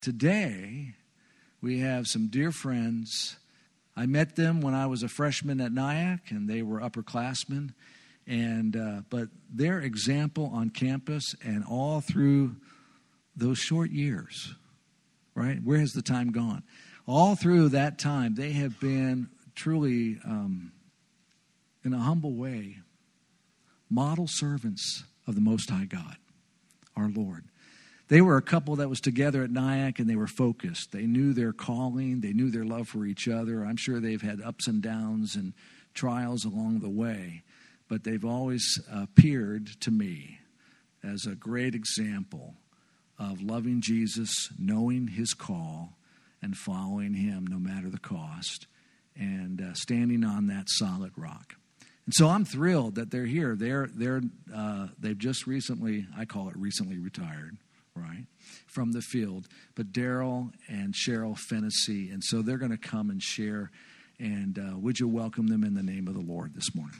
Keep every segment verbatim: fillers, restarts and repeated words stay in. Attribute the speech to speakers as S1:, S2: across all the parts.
S1: today, we have some dear friends. I met them when I was a freshman at Nyack, and they were upperclassmen. And uh, but their example on campus and all through those short years, right? Where has the time gone? All through that time, they have been truly, um, in a humble way, model servants of the Most High God, our Lord. They were a couple that was together at Nyack, and they were focused. They knew their calling. They knew their love for each other. I'm sure they've had ups and downs and trials along the way, but they've always appeared to me as a great example of loving Jesus, knowing his call, and following him no matter the cost, and uh, standing on that solid rock. And so I'm thrilled that they're here. They're they're uh, they've just recently, I call it recently retired, right, from the field. But Daryl and Cheryl Fennessy, and so they're going to come and share. And uh, would you welcome them in the name of the Lord this morning?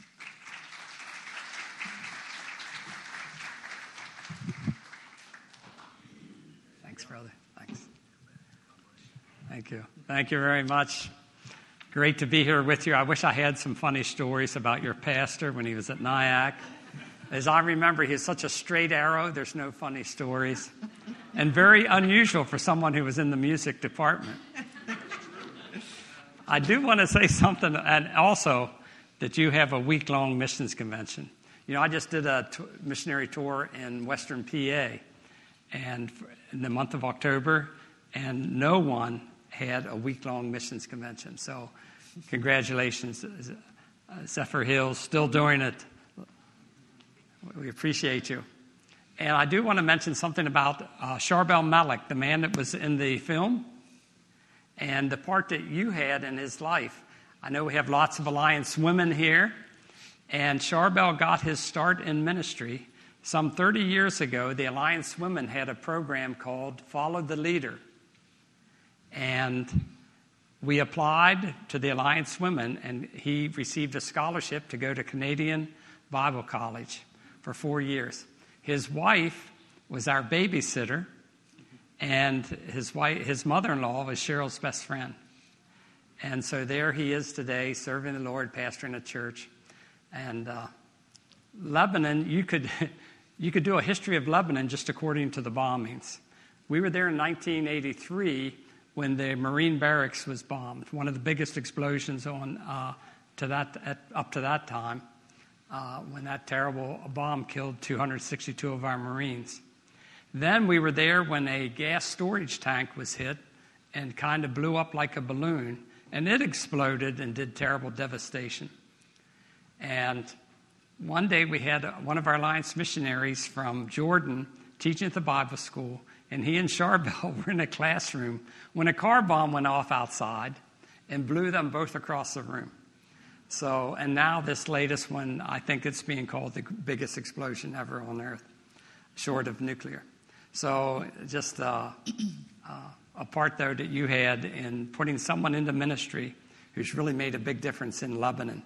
S2: Thanks, brother. Thanks. Thank you. Thank you very much. Great to be here with you. I wish I had some funny stories about your pastor when he was at Nyack. As I remember, he's such a straight arrow, there's no funny stories. And very unusual for someone who was in the music department. I do want to say something, and also that you have a week-long missions convention. You know, I just did a t- missionary tour in Western P A and in the month of October, and no one had a week-long missions convention. So congratulations, uh, Zephyr Hills, still doing it. We appreciate you. And I do want to mention something about uh, Charbel Malik, the man that was in the film, and the part that you had in his life. I know we have lots of Alliance women here, and Charbel got his start in ministry. Some thirty years ago, the Alliance women had a program called Follow the Leader. And we applied to the Alliance Women, and he received a scholarship to go to Canadian Bible College for four years. His wife was our babysitter, and his wife, his mother-in-law was Cheryl's best friend. And so there he is today, serving the Lord, pastoring a church. And uh, Lebanon, you could you could do a history of Lebanon just according to the bombings. We were there in nineteen eighty-three. When the Marine barracks was bombed, one of the biggest explosions on uh, to that at, up to that time, uh, when that terrible bomb killed two hundred sixty-two of our Marines. Then we were there when a gas storage tank was hit and kind of blew up like a balloon, and it exploded and did terrible devastation. And one day we had one of our Alliance missionaries from Jordan teaching at the Bible school, and he and Charbel were in a classroom when a car bomb went off outside and blew them both across the room. So, and now this latest one, I think it's being called the biggest explosion ever on Earth, short of nuclear. So just uh, uh, a part, though, that you had in putting someone into ministry who's really made a big difference in Lebanon.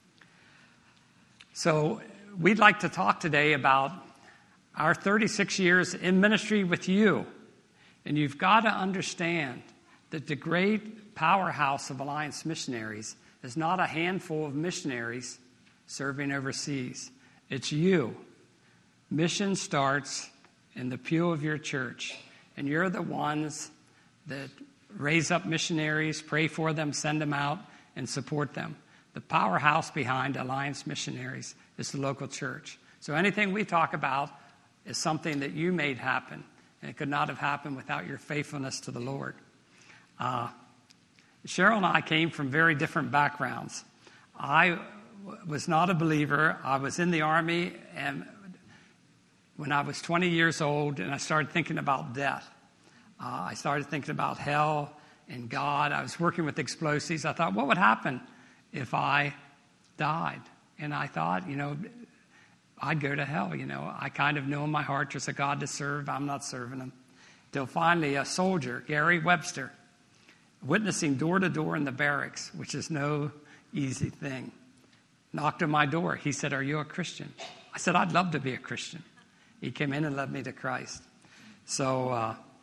S2: So we'd like to talk today about our thirty-six years in ministry with you. And you've got to understand that the great powerhouse of Alliance Missionaries is not a handful of missionaries serving overseas. It's you. Mission starts in the pew of your church. And you're the ones that raise up missionaries, pray for them, send them out, and support them. The powerhouse behind Alliance Missionaries is the local church. So anything we talk about is something that you made happen, and it could not have happened without your faithfulness to the Lord. Uh, Cheryl and I came from very different backgrounds. I w- was not a believer. I was in the Army, and when I was twenty years old, and I started thinking about death. Uh, I started thinking about hell and God. I was working with explosives. I thought, what would happen if I died? And I thought, you know, I'd go to hell. You know, I kind of know in my heart there's a God to serve. I'm not serving him. Till finally a soldier, Gary Webster, witnessing door to door in the barracks, which is no easy thing, knocked on my door. He said, "Are you a Christian?" I said, "I'd love to be a Christian." He came in and led me to Christ. So uh,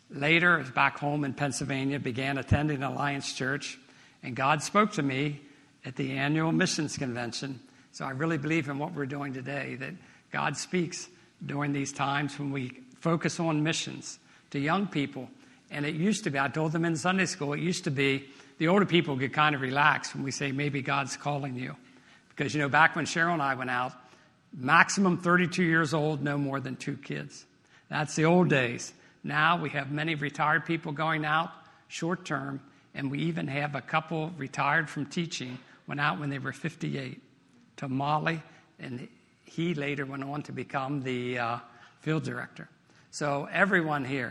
S2: Later, I was back home in Pennsylvania, began attending Alliance Church, and God spoke to me at the annual missions convention. So I really believe in what we're doing today, that God speaks during these times when we focus on missions to young people. And it used to be, I told them in Sunday school, it used to be the older people get kind of relaxed when we say maybe God's calling you. Because, you know, back when Cheryl and I went out, maximum thirty-two years old, no more than two kids. That's the old days. Now we have many retired people going out short term, and we even have a couple retired from teaching, went out when they were fifty-eight to Mali, and he later went on to become the uh, field director. So everyone here,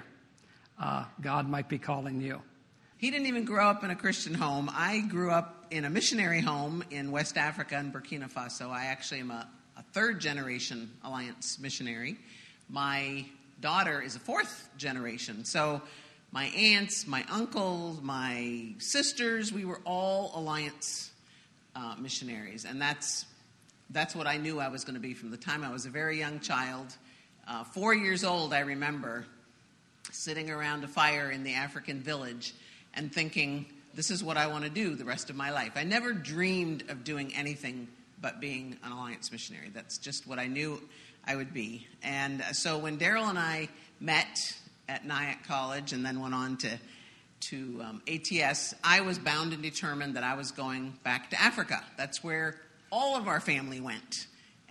S2: uh, God might be calling you.
S3: He didn't even grow up in a Christian home. I grew up in a missionary home in West Africa and Burkina Faso. I actually am a, a third-generation Alliance missionary. My daughter is a fourth generation. So my aunts, my uncles, my sisters, we were all Alliance uh, missionaries. And that's that's what I knew I was going to be from the time I was a very young child. Uh, four years old, I remember sitting around a fire in the African village and thinking, this is what I want to do the rest of my life. I never dreamed of doing anything but being an Alliance missionary. That's just what I knew I would be. And so when Daryl and I met at Nyack College and then went on to, to um, A T S, I was bound and determined that I was going back to Africa. That's where all of our family went.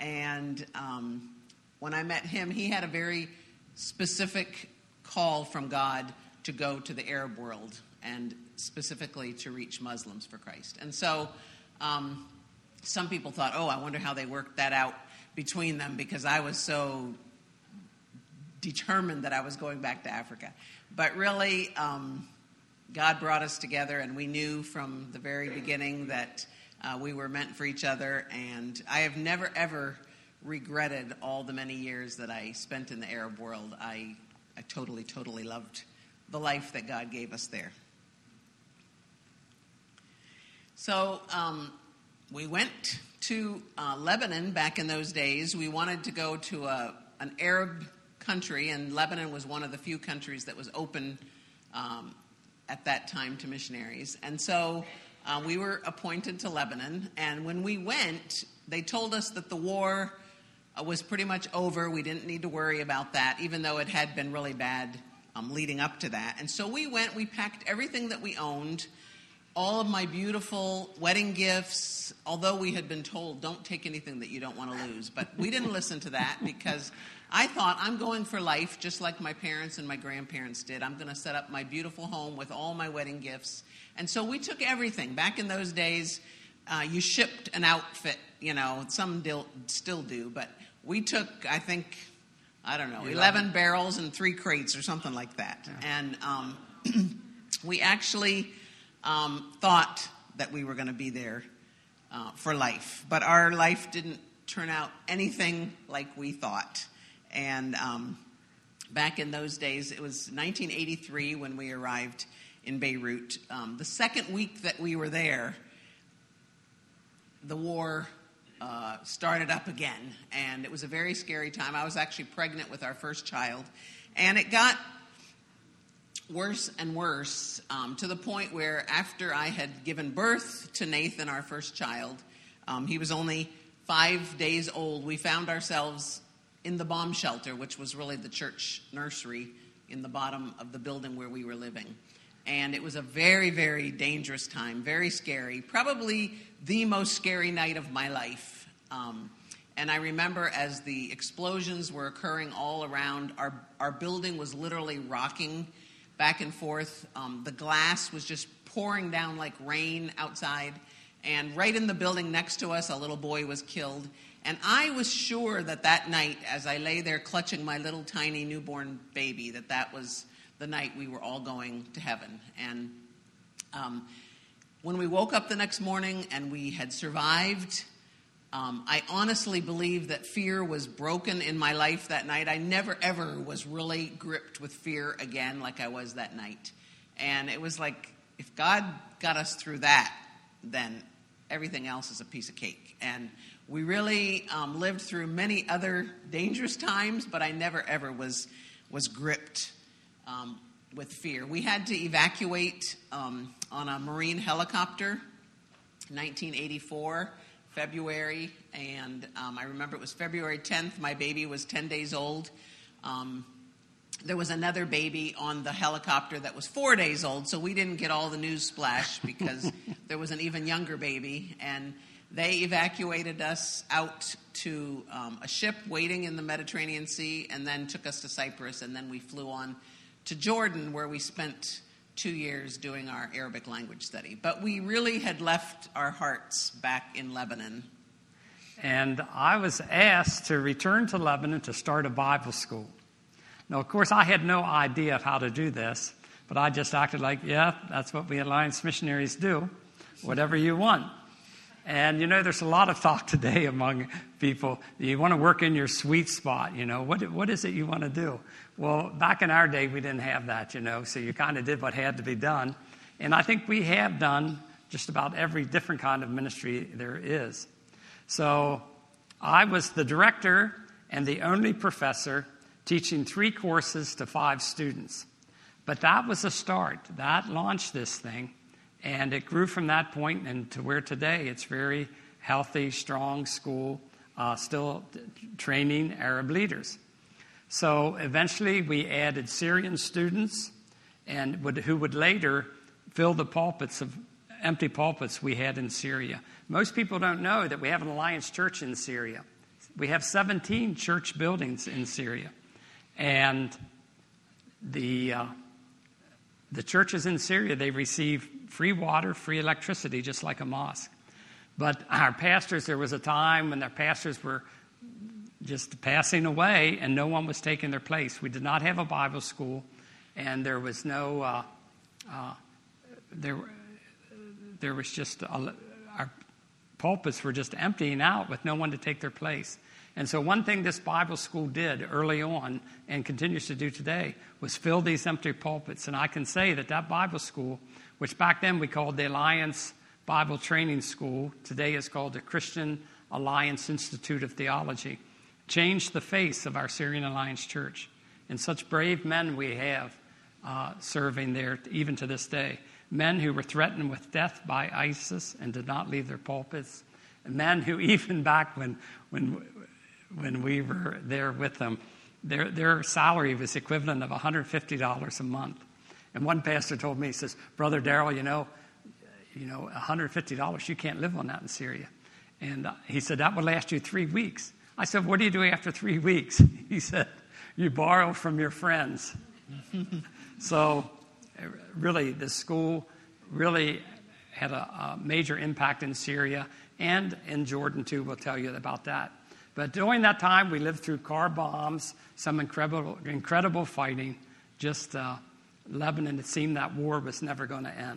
S3: And um, when I met him, he had a very specific call from God to go to the Arab world and specifically to reach Muslims for Christ. And so um, some people thought, oh, I wonder how they worked that out between them, because I was so determined that I was going back to Africa. But really, um, God brought us together, and we knew from the very beginning that uh, we were meant for each other. And I have never, ever regretted all the many years that I spent in the Arab world. I, I totally, totally loved the life that God gave us there. So um, we went to uh, Lebanon back in those days. We wanted to go to a, an Arab country, and Lebanon was one of the few countries that was open um, at that time to missionaries. And so uh, we were appointed to Lebanon, and when we went, they told us that the war uh, was pretty much over. We didn't need to worry about that, even though it had been really bad um, leading up to that. And so we went, we packed everything that we owned, all of my beautiful wedding gifts, although we had been told, don't take anything that you don't want to lose. But we didn't listen to that, because I thought, I'm going for life just like my parents and my grandparents did. I'm going to set up my beautiful home with all my wedding gifts. And so we took everything. Back in those days, uh, you shipped an outfit, you know, some dil- still do. But we took, I think, I don't know, eleven barrels and three crates or something like that. Yeah. And um, we actually um, thought that we were going to be there uh, for life. But our life didn't turn out anything like we thought. And um, back in those days, it was nineteen eighty-three when we arrived in Beirut. Um, the second week that we were there, the war uh, started up again. And it was a very scary time. I was actually pregnant with our first child. And it got worse and worse um, to the point where after I had given birth to Nathan, our first child, um, he was only five days old, we found ourselves in the bomb shelter, which was really the church nursery in the bottom of the building where we were living. And it was a very, very dangerous time, very scary, probably the most scary night of my life. Um, and I remember as the explosions were occurring all around, our, our building was literally rocking back and forth. Um, the glass was just pouring down like rain outside. And right in the building next to us, a little boy was killed. And I was sure that that night, as I lay there clutching my little tiny newborn baby, that that was the night we were all going to heaven. And um, when we woke up the next morning and we had survived, um, I honestly believe that fear was broken in my life that night. I never, ever was really gripped with fear again like I was that night. And it was like, if God got us through that, then everything else is a piece of cake. And we really um, lived through many other dangerous times, but I never, ever was was gripped um, with fear. We had to evacuate um, on a Marine helicopter in nineteen eighty-four, February, and um, I remember it was February tenth. My baby was ten days old. Um, there was another baby on the helicopter that was four days old, so we didn't get all the news splash because there was an even younger baby, and they evacuated us out to um, a ship waiting in the Mediterranean Sea, and then took us to Cyprus, and then we flew on to Jordan, where we spent two years doing our Arabic language study. But we really had left our hearts back in Lebanon.
S2: And I was asked to return to Lebanon to start a Bible school. Now, of course, I had no idea of how to do this, but I just acted like, yeah, that's what we Alliance missionaries do, whatever you want. And, you know, there's a lot of talk today among people. You want to work in your sweet spot, you know. What What is it you want to do? Well, back in our day, we didn't have that, you know, so you kind of did what had to be done. And I think we have done just about every different kind of ministry there is. So I was the director and the only professor teaching three courses to five students. But that was a start. That launched this thing. And it grew from that point and to where today it's very healthy, strong school, uh, still t- training Arab leaders. So eventually we added Syrian students and would, who would later fill the pulpits of empty pulpits we had in Syria. Most people don't know that we have an Alliance church in Syria. We have seventeen church buildings in Syria. And the uh, the churches in Syria, they receive free water, free electricity, just like a mosque. But our pastors, there was a time when their pastors were just passing away and no one was taking their place. We did not have a Bible school, and there was no, uh, uh, there, there was just, a, our pulpits were just emptying out with no one to take their place. And so one thing this Bible school did early on and continues to do today was fill these empty pulpits. And I can say that that Bible school, which back then we called the Alliance Bible Training School, today is called the Christian Alliance Institute of Theology, changed the face of our Syrian Alliance Church. And such brave men we have uh, serving there even to this day. Men who were threatened with death by ISIS and did not leave their pulpits. And men who even back when when when we were there with them, their their salary was equivalent of one hundred fifty dollars a month. And one pastor told me, he says, Brother Darrell, you know, you know, one hundred fifty dollars, you can't live on that in Syria. And uh, he said, that would last you three weeks. I said, what do you do after three weeks? He said, you borrow from your friends. So really, the school really had a, a major impact in Syria and in Jordan, too. We'll tell you about that. But during that time, we lived through car bombs, some incredible incredible fighting. Just uh, Lebanon, it seemed that war was never going to end.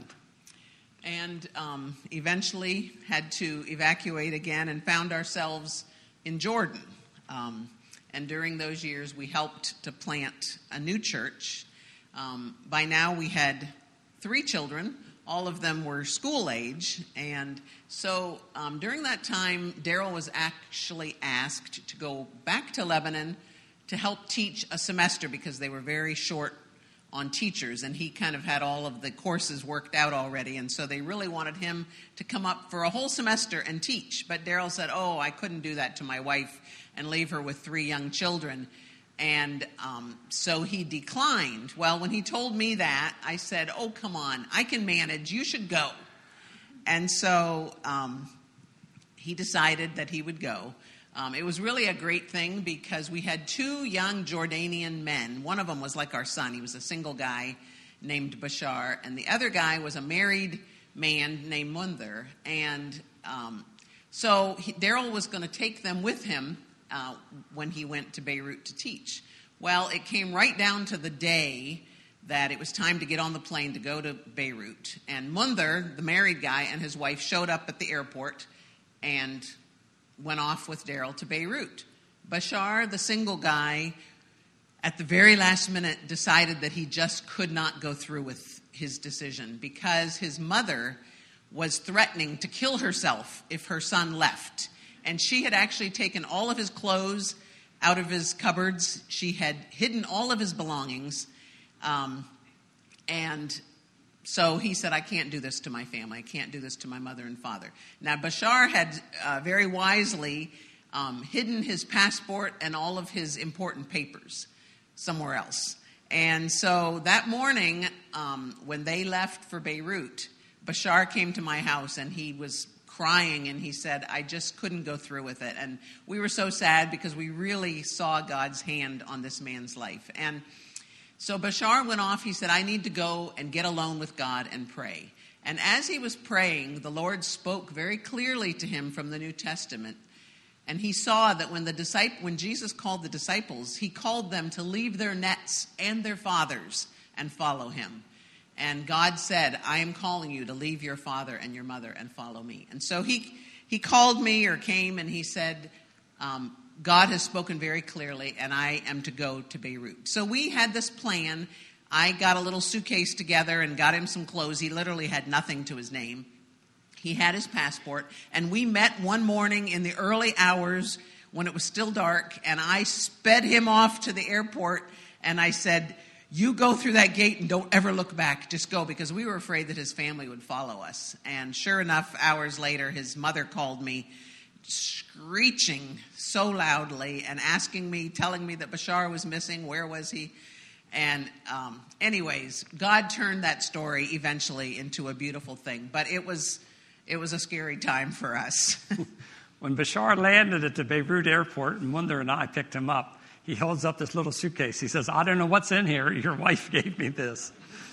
S3: And um, eventually had to evacuate again and found ourselves in Jordan. Um, and during those years, we helped to plant a new church. Um, by now, we had three children. All of them were school age. And so um, during that time, Darrell was actually asked to go back to Lebanon to help teach a semester because they were very short on teachers. And he kind of had all of the courses worked out already. And so they really wanted him to come up for a whole semester and teach. But Darrell said, oh, I couldn't do that to my wife and leave her with three young children. And um, so he declined. Well, when he told me that, I said, oh, come on, I can manage. You should go. And so um, he decided that he would go. Um, it was really a great thing because we had two young Jordanian men. One of them was like our son. He was a single guy named Bashar. And the other guy was a married man named Munther. And um, so he, Darrell was going to take them with him Uh, when he went to Beirut to teach. Well, it came right down to the day that it was time to get on the plane to go to Beirut. And Munther, the married guy, and his wife showed up at the airport and went off with Darrell to Beirut. Bashar, the single guy, at the very last minute decided that he just could not go through with his decision because his mother was threatening to kill herself if her son left. And she had actually taken all of his clothes out of his cupboards. She had hidden all of his belongings. Um, And so he said, I can't do this to my family. I can't do this to my mother and father. Now, Bashar had uh, very wisely um, hidden his passport and all of his important papers somewhere else. And so that morning, um, when they left for Beirut, Bashar came to my house and he was crying and he said, I just couldn't go through with it. And we were so sad because we really saw God's hand on this man's life. And so Bashar went off. He said, I need to go and get alone with God and pray. And as he was praying, the Lord spoke very clearly to him from the New Testament. And he saw that when the disciple, when Jesus called the disciples, he called them to leave their nets and their fathers and follow him. And God said, I am calling you to leave your father and your mother and follow me. And so he he called me or came and he said, um, God has spoken very clearly and I am to go to Beirut. So we had this plan. I got a little suitcase together and got him some clothes. He literally had nothing to his name. He had his passport. And we met one morning in the early hours when it was still dark. And I sped him off to the airport and I said, you go through that gate and don't ever look back. Just go, because we were afraid that his family would follow us. And sure enough, hours later, his mother called me screeching so loudly and asking me, telling me that Bashar was missing. Where was he? And um, anyways, God turned that story eventually into a beautiful thing. But it was it was a scary time for us.
S2: When Bashar landed at the Beirut airport, and Munder and I picked him up, he holds up this little suitcase. He says, I don't know what's in here. Your wife gave me this.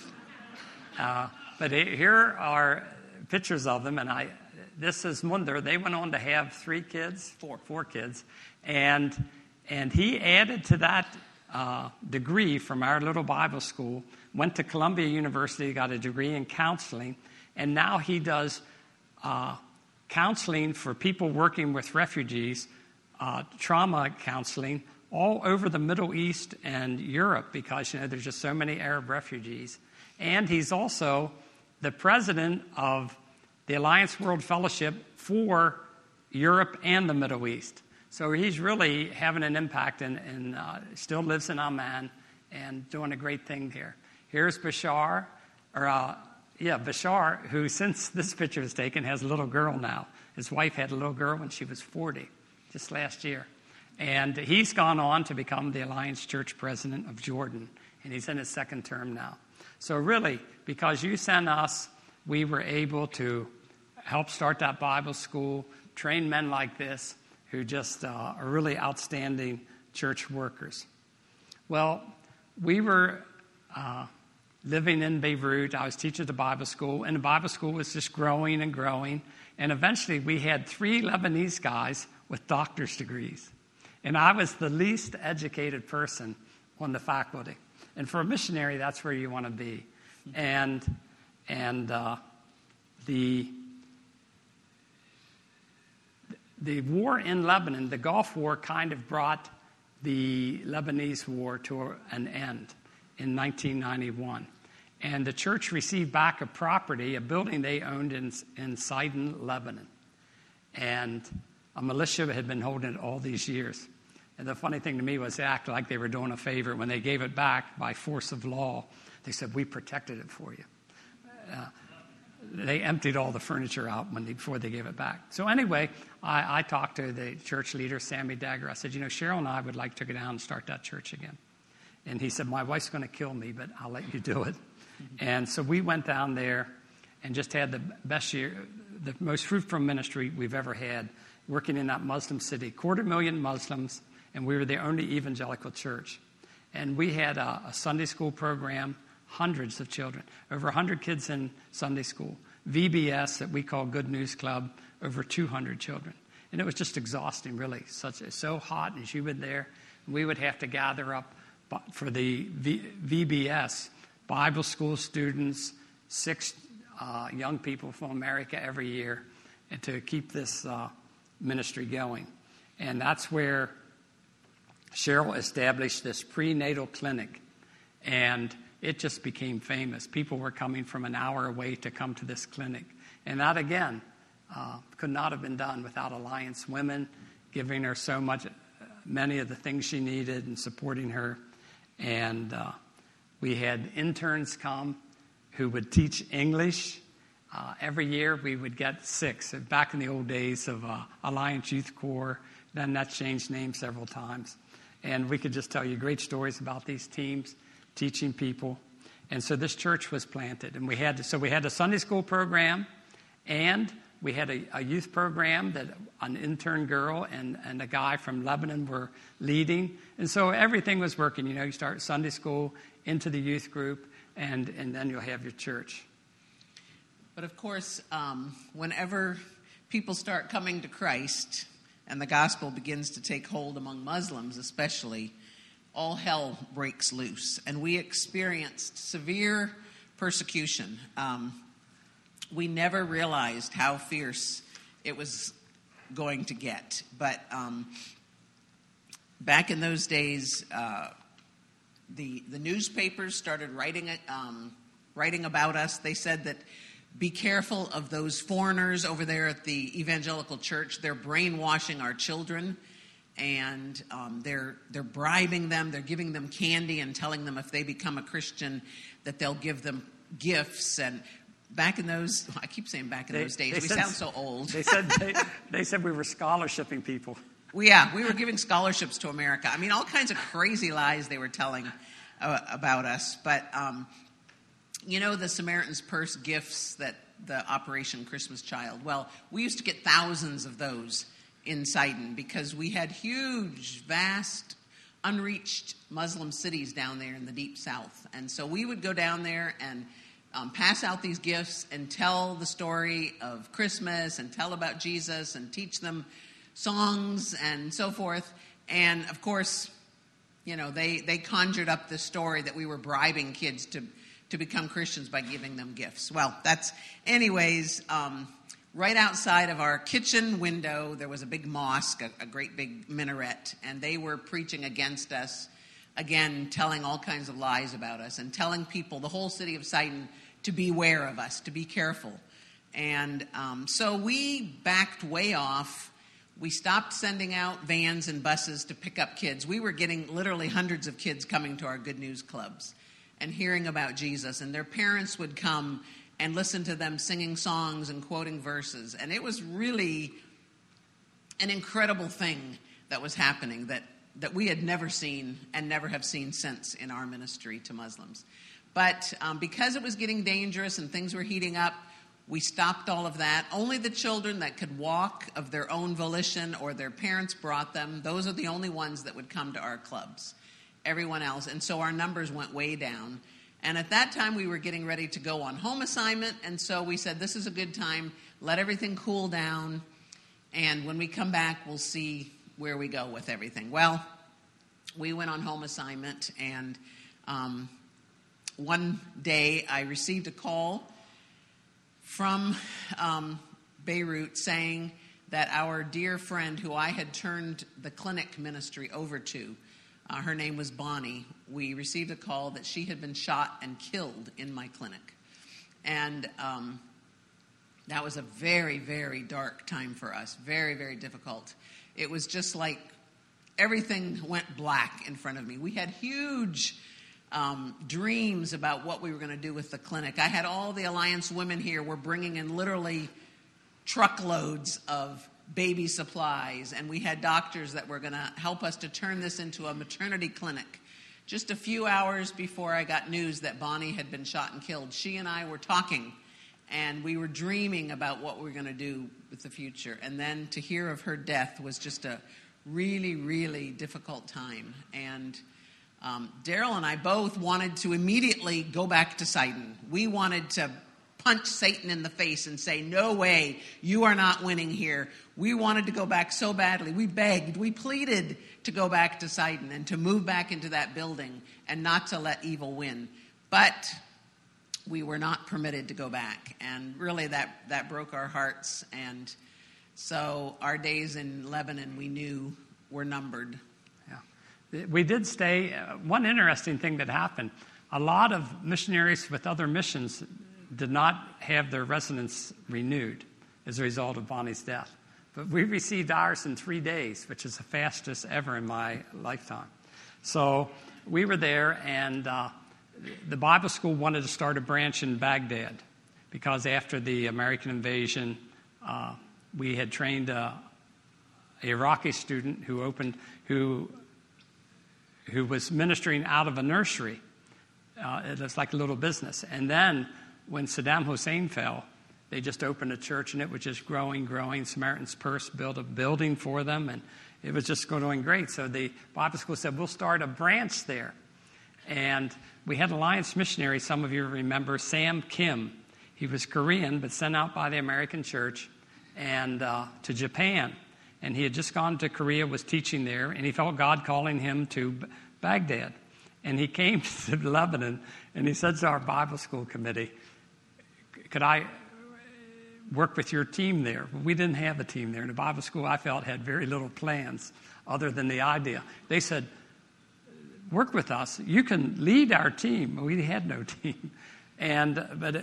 S2: Uh, but here are pictures of them. And I, this is Munder. They went on to have three kids, four, four kids. And, and he added to that uh, degree from our little Bible school, went to Columbia University, got a degree in counseling. And now he does uh, counseling for people working with refugees, uh, trauma counseling, all over the Middle East and Europe, because, you know, there's just so many Arab refugees. And he's also the president of the Alliance World Fellowship for Europe and the Middle East. So he's really having an impact and, and uh, still lives in Amman and doing a great thing here. Here's Bashar, or uh, yeah, Bashar, who since this picture was taken has a little girl now. His wife had a little girl when she was forty, just last year. And he's gone on to become the Alliance Church president of Jordan, and he's in his second term now. So really, because you sent us, we were able to help start that Bible school, train men like this who just uh, are really outstanding church workers. Well, we were uh, living in Beirut. I was teaching at the Bible school, and the Bible school was just growing and growing. And eventually we had three Lebanese guys with doctor's degrees. And I was the least educated person on the faculty. And for a missionary, that's where you want to be. And and uh, the the war in Lebanon, the Gulf War, kind of brought the Lebanese war to an end in nineteen ninety-one. And the church received back a property, a building they owned in, in Sidon, Lebanon. And a militia had been holding it all these years. And the funny thing to me was they acted like they were doing a favor. When they gave it back by force of law, they said, we protected it for you. Uh, they emptied all the furniture out when they, before they gave it back. So anyway, I, I talked to the church leader, Sammy Dagger. I said, you know, Cheryl and I would like to go down and start that church again. And he said, my wife's going to kill me, but I'll let you do it. Mm-hmm. And so we went down there and just had the best year, the most fruitful ministry we've ever had, working in that Muslim city. Quarter million Muslims. And we were the only evangelical church. And we had a, a Sunday school program, hundreds of children, over one hundred kids in Sunday school. V B S, that we call Good News Club, over two hundred children. And it was just exhausting, really. Such so hot and humid there. We would have to gather up for the v, VBS, Bible school students, six uh, young people from America every year, and to keep this uh, ministry going. And that's where Cheryl established this prenatal clinic, and it just became famous. People were coming from an hour away to come to this clinic. And that, again, uh, could not have been done without Alliance Women giving her so much, uh, many of the things she needed and supporting her. And uh, we had interns come who would teach English. Uh, every year we would get six. Back in the old days of uh, Alliance Youth Corps, then that changed names several times. And we could just tell you great stories about these teams teaching people. And so this church was planted. And we had, so we had a Sunday school program, and we had a, a youth program that an intern girl and, and a guy from Lebanon were leading. And so everything was working. You know, you start Sunday school into the youth group, and, and then you'll have your church.
S3: But of course, um, whenever people start coming to Christ and the gospel begins to take hold among Muslims especially, all hell breaks loose. And we experienced severe persecution. Um, we never realized how fierce it was going to get. But um, back in those days, uh, the the newspapers started writing it, um, writing about us. They said that, be careful of those foreigners over there at the evangelical church. They're brainwashing our children, and um, they're they're bribing them. They're giving them candy and telling them if they become a Christian that they'll give them gifts. And back in those, I keep saying back in
S2: they,
S3: those days, we
S2: said,
S3: sound so old.
S2: They said they, they said we were scholarshiping people.
S3: Well, yeah, we were giving scholarships to America. I mean, all kinds of crazy lies they were telling uh, about us. But um, you know the Samaritan's Purse gifts that the Operation Christmas Child? Well, we used to get thousands of those in Sidon because we had huge, vast, unreached Muslim cities down there in the deep south. And so we would go down there and um, pass out these gifts and tell the story of Christmas and tell about Jesus and teach them songs and so forth. And, of course, you know, they, they conjured up this story that we were bribing kids to to become Christians by giving them gifts. Well, that's, anyways, um, right outside of our kitchen window, there was a big mosque, a, a great big minaret, and they were preaching against us, again, telling all kinds of lies about us, and telling people, the whole city of Sidon, to beware of us, to be careful. And um, so we backed way off. We stopped sending out vans and buses to pick up kids. We were getting literally hundreds of kids coming to our Good News clubs and hearing about Jesus, and their parents would come and listen to them singing songs and quoting verses. And it was really an incredible thing that was happening that, that we had never seen and never have seen since in our ministry to Muslims. But um, because it was getting dangerous and things were heating up, we stopped all of that. Only the children that could walk of their own volition or their parents brought them, those are the only ones that would come to our clubs. Everyone else. And so our numbers went way down. And at that time, we were getting ready to go on home assignment. And so we said, this is a good time. Let everything cool down. And when we come back, we'll see where we go with everything. Well, we went on home assignment. And um, one day, I received a call from um, Beirut saying that our dear friend who I had turned the clinic ministry over to, Uh, her name was Bonnie. We received a call that she had been shot and killed in my clinic. And um, that was a very, very dark time for us. Very, very difficult. It was just like everything went black in front of me. We had huge um, dreams about what we were going to do with the clinic. I had all the Alliance women here were bringing in literally truckloads of baby supplies, and we had doctors that were going to help us to turn this into a maternity clinic. Just a few hours before I got news that Bonnie had been shot and killed, she and I were talking, and we were dreaming about what we were going to do with the future. And then to hear of her death was just a really, really difficult time. And um, Daryl and I both wanted to immediately go back to Sidon. We wanted to punch Satan in the face and say, no way, you are not winning here. We wanted to go back so badly. We begged, we pleaded to go back to Sidon and to move back into that building and not to let evil win. But we were not permitted to go back. And really that, that broke our hearts. And so our days in Lebanon, we knew, were numbered.
S2: Yeah. We did stay. Uh, one interesting thing that happened, a lot of missionaries with other missions did not have their residence renewed as a result of Bonnie's death. But we received ours in three days, which is the fastest ever in my lifetime. So we were there, and uh, the Bible school wanted to start a branch in Baghdad because after the American invasion, uh, we had trained a, a Iraqi student who opened, who, who was ministering out of a nursery. Uh, it was like a little business. And then when Saddam Hussein fell, they just opened a church, and it was just growing, growing. Samaritan's Purse built a building for them, and it was just going great. So the Bible school said, we'll start a branch there. And we had Alliance missionary, some of you remember, Sam Kim. He was Korean, but sent out by the American church and uh, to Japan. And he had just gone to Korea, was teaching there, and he felt God calling him to B- Baghdad. And he came to Lebanon, and he said to our Bible school committee, could I work with your team there? Well, we didn't have a team there. And the Bible school, I felt, had very little plans other than the idea. They said, work with us. You can lead our team. We had no team. And but uh,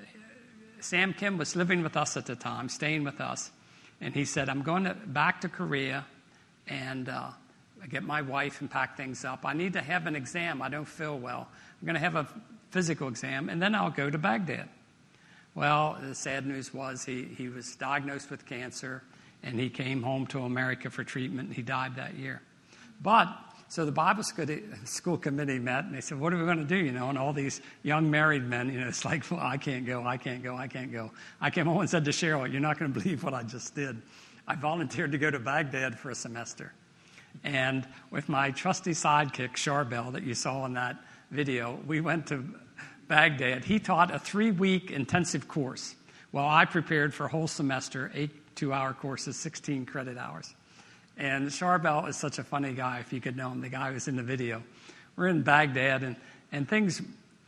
S2: Sam Kim was living with us at the time, staying with us. And he said, I'm going to, back to Korea and uh, get my wife and pack things up. I need to have an exam. I don't feel well. I'm going to have a physical exam, and then I'll go to Baghdad. Well, the sad news was he, he was diagnosed with cancer, and he came home to America for treatment, and he died that year. But, so the Bible school committee met, and they said, what are we going to do, you know? And all these young married men, you know, it's like, well, I can't go, I can't go, I can't go. I came home and said to Cheryl, you're not going to believe what I just did. I volunteered to go to Baghdad for a semester. And with my trusty sidekick, Charbel, that you saw in that video, we went to Baghdad. He taught a three-week intensive course while I prepared for a whole semester, eight two-hour courses, sixteen credit hours. And Charbel is such a funny guy, if you could know him, the guy who was in the video. We're in Baghdad, and, and things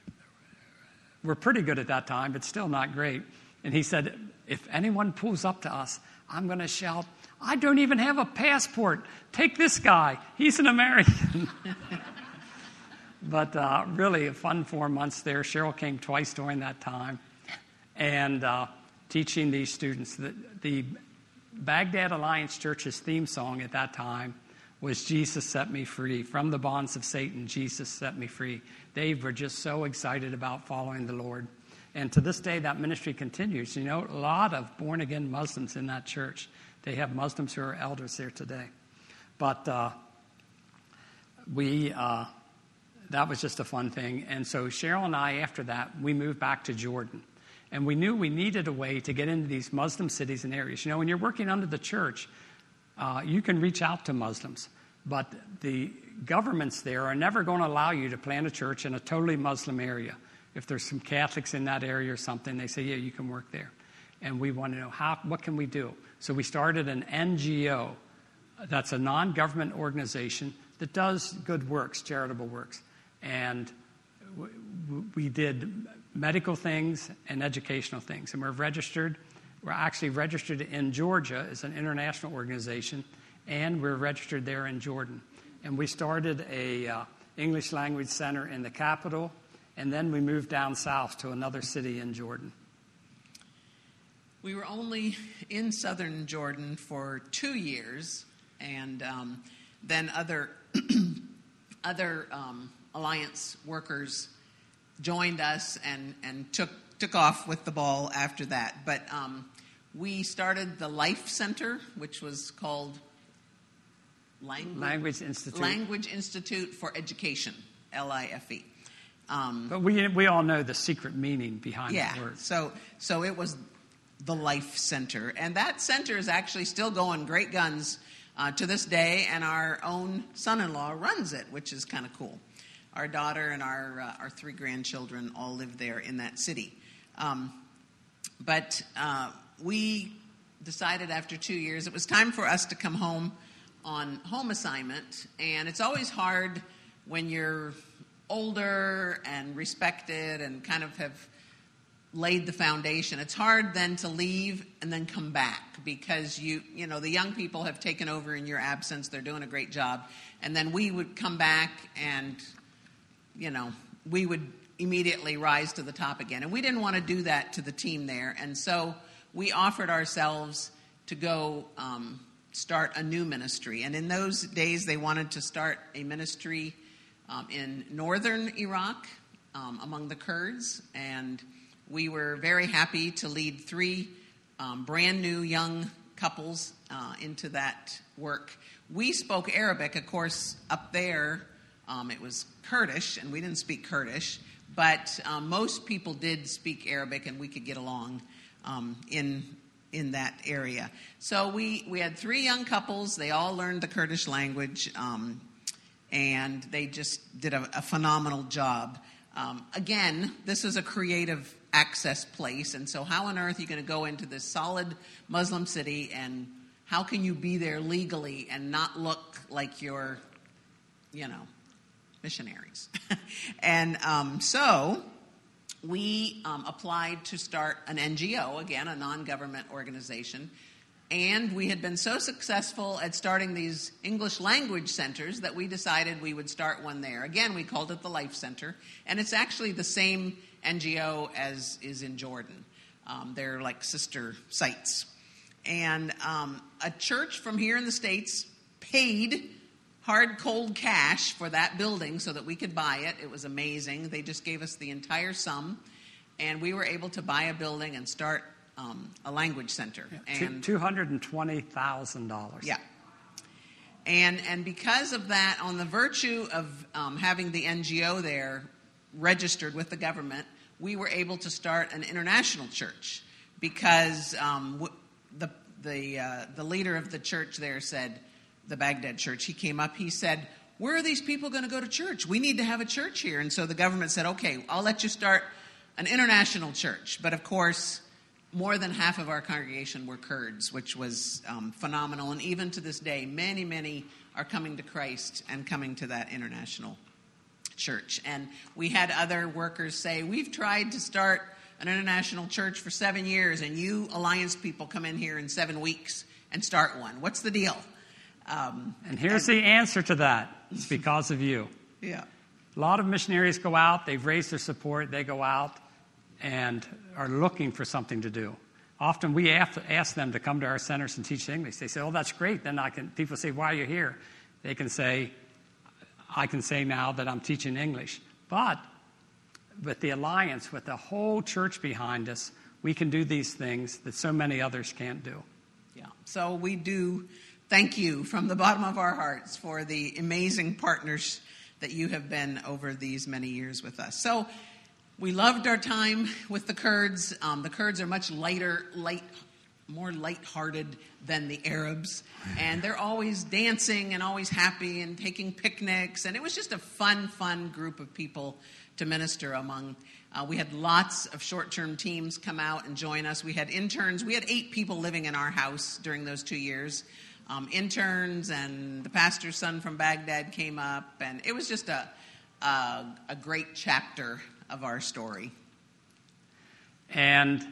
S2: were pretty good at that time, but still not great. And he said, if anyone pulls up to us, I'm going to shout, I don't even have a passport. Take this guy. He's an American. But uh, really a fun four months there. Cheryl came twice during that time. And uh, teaching these students. The, the Baghdad Alliance Church's theme song at that time was Jesus Set Me Free. From the bonds of Satan, Jesus set me free. They were just so excited about following the Lord. And to this day, that ministry continues. You know, a lot of born-again Muslims in that church. They have Muslims who are elders there today. But uh, we, uh, that was just a fun thing. And so Cheryl and I, after that, we moved back to Jordan. And we knew we needed a way to get into these Muslim cities and areas. You know, when you're working under the church, uh, you can reach out to Muslims. But the governments there are never going to allow you to plant a church in a totally Muslim area. If there's some Catholics in that area or something, they say, yeah, you can work there. And we want to know, how. what can we do? So we started an N G O. That's a non-government organization that does good works, charitable works. And w- we did medical things and educational things. And we're registered. We're actually registered in Georgia as an international organization, and we're registered there in Jordan. And we started a uh, English language center in the capital, and then we moved down south to another city in Jordan.
S3: We were only in southern Jordan for two years, and um, then other other um, Alliance workers joined us and, and took took off with the ball after that. But um, we started the Life Center, which was called Language,
S2: Language Institute.
S3: Language Institute for Education, L I F E. Um,
S2: but we we all know the secret meaning behind
S3: yeah,
S2: that word.
S3: So so it was the Life Center. And that center is actually still going great guns uh, to this day, and our own son-in-law runs it, which is kind of cool. Our daughter and our uh, our three grandchildren all live there in that city. Um, but uh, we decided after two years it was time for us to come home on home assignment. And it's always hard when you're older and respected and kind of have laid the foundation. It's hard then to leave and then come back because you you know the young people have taken over in your absence. They're doing a great job. And then we would come back and you know we would immediately rise to the top again. And we didn't want to do that to the team there. And so we offered ourselves to go um, start a new ministry. And in those days they wanted to start a ministry um, in northern Iraq um, among the Kurds, and we were very happy to lead three um, brand new young couples uh, into that work. We spoke Arabic, of course, up there. Um, it was Kurdish, and we didn't speak Kurdish, but um, most people did speak Arabic, and we could get along um, in in that area. So we, we had three young couples. They all learned the Kurdish language, um, and they just did a, a phenomenal job. Um, again, this is a creative access place, and so how on earth are you going to go into this solid Muslim city, and how can you be there legally and not look like you're, you know, missionaries? and um, so we um, applied to start an N G O, again, a non-government organization, and we had been so successful at starting these English language centers that we decided we would start one there. Again, we called it the Life Center, and it's actually the same N G O as is in Jordan. Um, they're like sister sites. And um, a church from here in the States paid hard, cold cash for that building so that we could buy it. It was amazing. They just gave us the entire sum, and we were able to buy a building and start um, a language center.
S2: Yeah,
S3: and
S2: two hundred twenty thousand dollars.
S3: Yeah. And and because of that, on the virtue of um, having the N G O there registered with the government, we were able to start an international church because um, w- the the uh, the leader of the church there said, the Baghdad church, he came up, he said, where are these people going to go to church? We need to have a church here. And so the government said, okay, I'll let you start an international church. But of course, more than half of our congregation were Kurds, which was um, phenomenal. And even to this day, many, many are coming to Christ and coming to that international church. And we had other workers say, we've tried to start an international church for seven years, and you Alliance people come in here in seven weeks and start one. What's the deal? Um,
S2: and here's and, the answer to that. It's because of you.
S3: Yeah.
S2: A lot of missionaries go out, they've raised their support, they go out and are looking for something to do. Often we have to ask them to come to our centers and teach English. They say, oh, that's great. Then I can. People say, why are you here? They can say, I can say now that I'm teaching English. But with the Alliance, with the whole church behind us, we can do these things that so many others can't do.
S3: Yeah. So we do thank you from the bottom of our hearts for the amazing partners that you have been over these many years with us. So we loved our time with the Kurds. Um, the Kurds are much lighter, light, more lighthearted than the Arabs. And they're always dancing and always happy and taking picnics. And it was just a fun, fun group of people to minister among. Uh, we had lots of short-term teams come out and join us. We had interns. We had eight people living in our house during those two years. Um, interns, and the pastor's son from Baghdad came up, and it was just a, a a great chapter of our story.
S2: And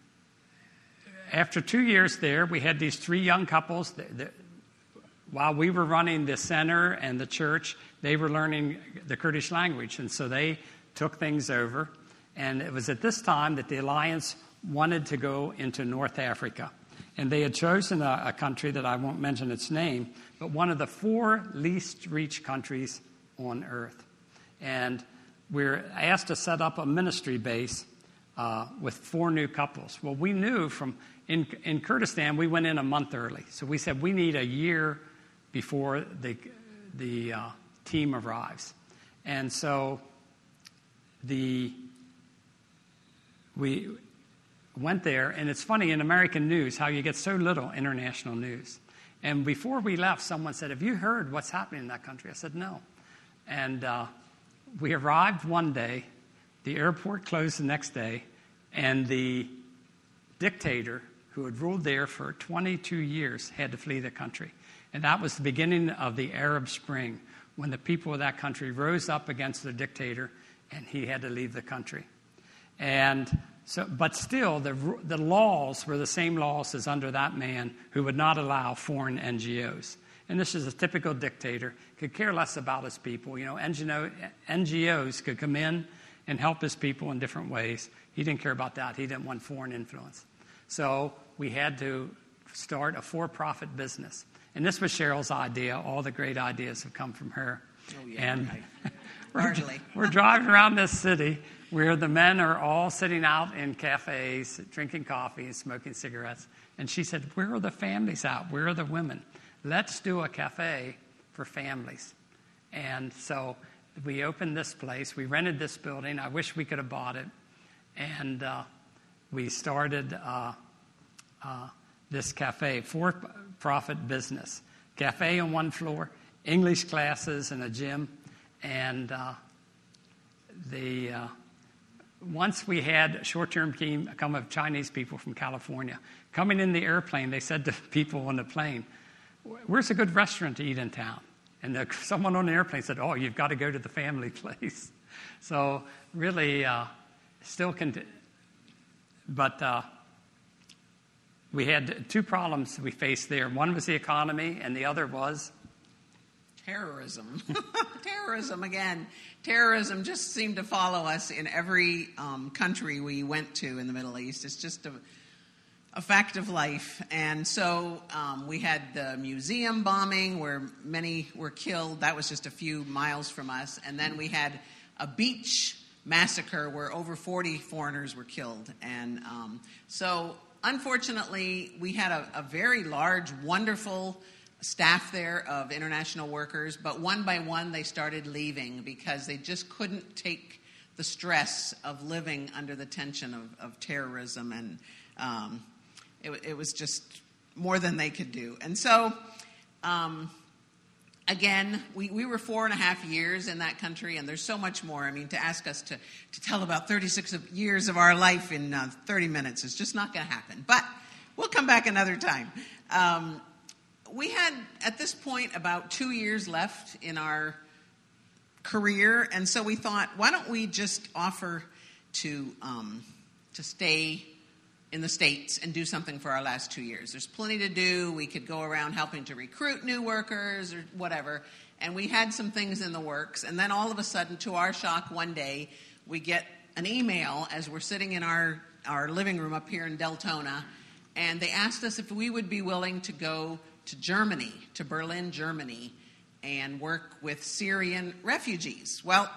S2: after two years there, we had these three young couples. That, that, while we were running the center and the church, they were learning the Kurdish language, and so they took things over. And it was at this time that the Alliance wanted to go into North Africa. And they had chosen a, a country that I won't mention its name, but one of the four least reached countries on earth. And we're asked to set up a ministry base uh, with four new couples. Well, we knew from, in, in Kurdistan, we went in a month early. So we said we need a year before the, the uh, team arrives. And so the we... went there, and it's funny in American news how you get so little international news. And before we left, someone said, have you heard what's happening in that country? I said, no. And uh, we arrived one day, the airport closed the next day, and the dictator who had ruled there for twenty-two years had to flee the country. And that was the beginning of the Arab Spring, when the people of that country rose up against the dictator, and he had to leave the country. And So, but still, the the laws were the same laws as under that man who would not allow foreign N G Os. And this is a typical dictator, could care less about his people. You know, N G Os could come in and help his people in different ways. He didn't care about that. He didn't want foreign influence. So we had to start a for-profit business. And this was Cheryl's idea. All the great ideas have come from her.
S3: Oh, yeah,
S2: and
S3: right. Hardly.
S2: We're, we're driving around this city where the men are all sitting out in cafes, drinking coffee and smoking cigarettes. And she said, where are the families out? Where are the women? Let's do a cafe for families. And so we opened this place. We rented this building. I wish we could have bought it. And uh, we started uh, uh, this cafe, for-profit business. Cafe on one floor, English classes and a gym. And uh, the uh, once we had short-term team come of Chinese people from California. Coming in the airplane, they said to people on the plane, where's a good restaurant to eat in town? And the, someone on the airplane said, oh, you've got to go to the family place. So really uh, still can, but uh, we had two problems we faced there. One was the economy, and the other was
S3: terrorism. Terrorism again. Terrorism just seemed to follow us in every um, country we went to in the Middle East. It's just a, a fact of life. And so um, we had the museum bombing where many were killed. That was just a few miles from us. And then we had a beach massacre where over forty foreigners were killed. And um, so unfortunately, we had a, a very large, wonderful staff there of international workers, but one by one they started leaving because they just couldn't take the stress of living under the tension of, of terrorism, and um, it, it was just more than they could do. And so, um, again, we, we were four and a half years in that country, and there's so much more. I mean, to ask us to, to tell about thirty-six of, years of our life in uh, thirty minutes is just not going to happen. But we'll come back another time. Um, We had, at this point, about two years left in our career, and so we thought, why don't we just offer to um, to stay in the States and do something for our last two years. There's plenty to do. We could go around helping to recruit new workers or whatever, and we had some things in the works, and then all of a sudden, to our shock, one day, we get an email as we're sitting in our, our living room up here in Deltona, and they asked us if we would be willing to go to Germany, to Berlin, Germany, and work with Syrian refugees. Well,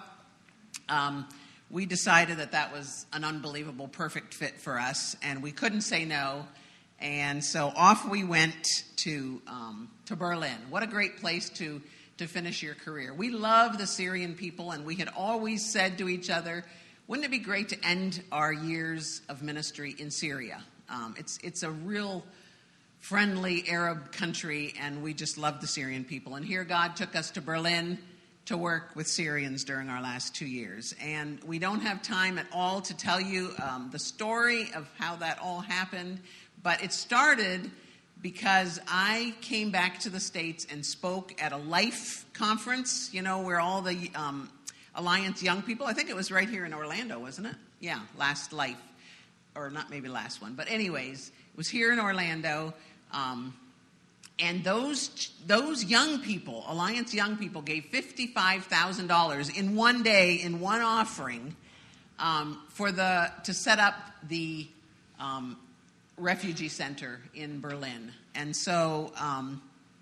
S3: um, we decided that that was an unbelievable, perfect fit for us, and we couldn't say no. And so off we went to um, to Berlin. What a great place to to finish your career. We love the Syrian people, and we had always said to each other, wouldn't it be great to end our years of ministry in Syria? Um, it's it's a real friendly Arab country, and we just love the Syrian people. And here God took us to Berlin to work with Syrians during our last two years. And we don't have time at all to tell you um, the story of how that all happened, but it started because I came back to the States and spoke at a Life conference, you know, where all the um, Alliance young people, I think it was right here in Orlando, wasn't it? Yeah, last Life, or not maybe last one, but anyways, it was here in Orlando. Um, and those those young people, Alliance young people, gave fifty-five thousand dollars in one day, in one offering, um, for the to set up the um, refugee center in Berlin. And so um,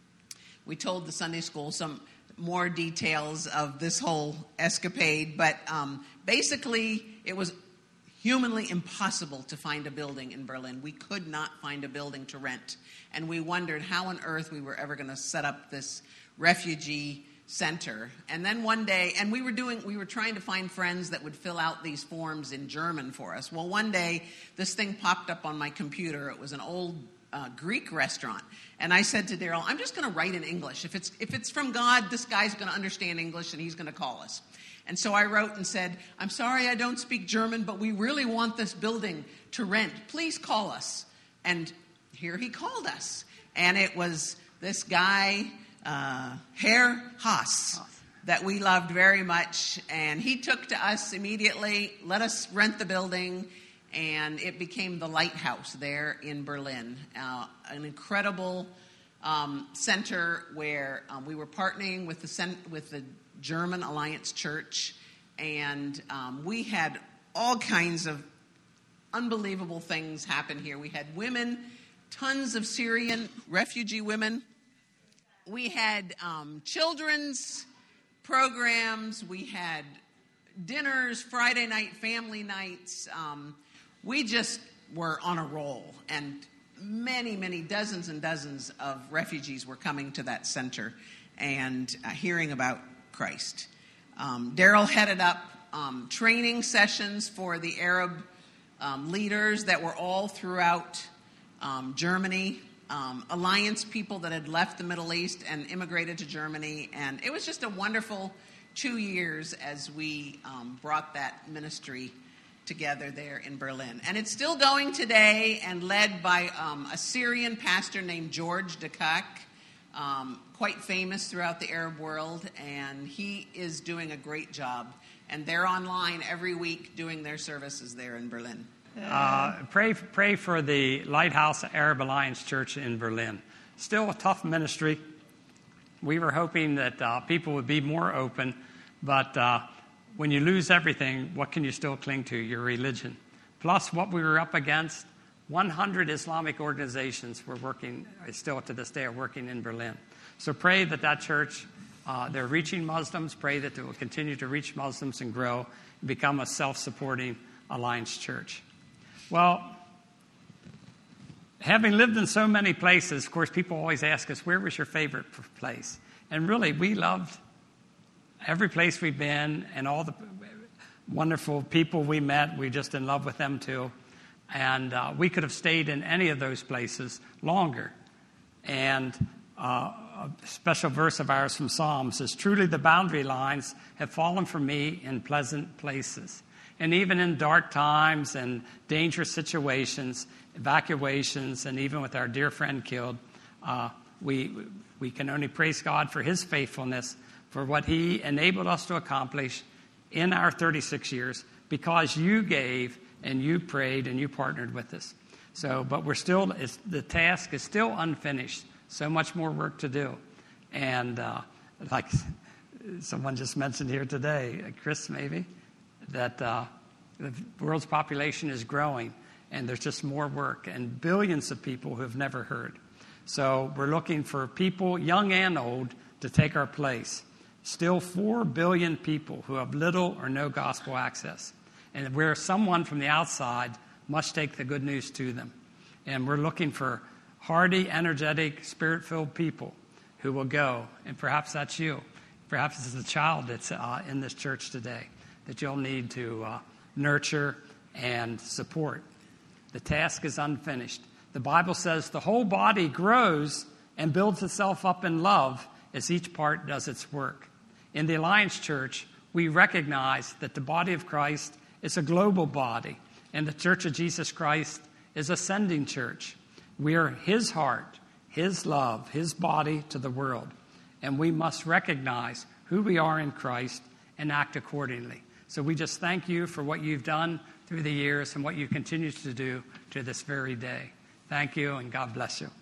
S3: we told the Sunday school some more details of this whole escapade, but um, basically it was humanly impossible to find a building in Berlin. We could not find a building to rent. And we wondered how on earth we were ever going to set up this refugee center. And then one day, and we were doing, we were trying to find friends that would fill out these forms in German for us. Well, one day, this thing popped up on my computer. It was an old uh, Greek restaurant. And I said to Daryl, I'm just going to write in English. If it's, if it's from God, this guy's going to understand English and he's going to call us. And so I wrote and said, I'm sorry I don't speak German, but we really want this building to rent. Please call us. And here he called us. And it was this guy, uh, Herr Haas, that we loved very much. And he took to us immediately, let us rent the building, and it became the Lighthouse there in Berlin, uh, an incredible um, center where um, we were partnering with the cent- with the German Alliance Church, and um, we had all kinds of unbelievable things happen here. We had women, tons of Syrian refugee women. We had um, children's programs. We had dinners, Friday night family nights. Um, we just were on a roll, and many, many dozens and dozens of refugees were coming to that center and uh, hearing about Christ. Um, Daryl headed up um, training sessions for the Arab um, leaders that were all throughout um, Germany, um, Alliance people that had left the Middle East and immigrated to Germany. And it was just a wonderful two years as we um, brought that ministry together there in Berlin. And it's still going today and led by um, a Syrian pastor named George Dakak, um, quite famous throughout the Arab world, and he is doing a great job. And they're online every week doing their services there in Berlin.
S2: Uh, pray, pray for the Lighthouse Arab Alliance Church in Berlin. Still a tough ministry. We were hoping that uh, people would be more open, but uh, when you lose everything, what can you still cling to? Your religion. Plus, what we were up against, one hundred Islamic organizations were working, still to this day, are working in Berlin. So pray that that church, uh, they're reaching Muslims. Pray that they will continue to reach Muslims and grow and become a self-supporting Alliance church. Well, having lived in so many places, of course, people always ask us, where was your favorite place? And really, we loved every place we've been and all the wonderful people we met. We're just in love with them, too. And uh, we could have stayed in any of those places longer. And uh, a special verse of ours from Psalms says, truly the boundary lines have fallen for me in pleasant places. And even in dark times and dangerous situations, evacuations, and even with our dear friend killed, uh, we we can only praise God for his faithfulness, for what he enabled us to accomplish in our thirty-six years, because you gave and you prayed and you partnered with us. So, but we're still, it's, the task is still unfinished. So much more work to do. And uh, like someone just mentioned here today, Chris maybe, that uh, the world's population is growing and there's just more work and billions of people who have never heard. So we're looking for people, young and old, to take our place. Still four billion people who have little or no gospel access. And where someone from the outside must take the good news to them. And we're looking for hardy, energetic, spirit-filled people who will go. And perhaps that's you. Perhaps it's a child that's uh, in this church today that you'll need to uh, nurture and support. The task is unfinished. The Bible says the whole body grows and builds itself up in love as each part does its work. In the Alliance Church, we recognize that the body of Christ is a global body, and the Church of Jesus Christ is a sending church. We are his heart, his love, his body to the world, and we must recognize who we are in Christ and act accordingly. So we just thank you for what you've done through the years and what you continue to do to this very day. Thank you, and God bless you.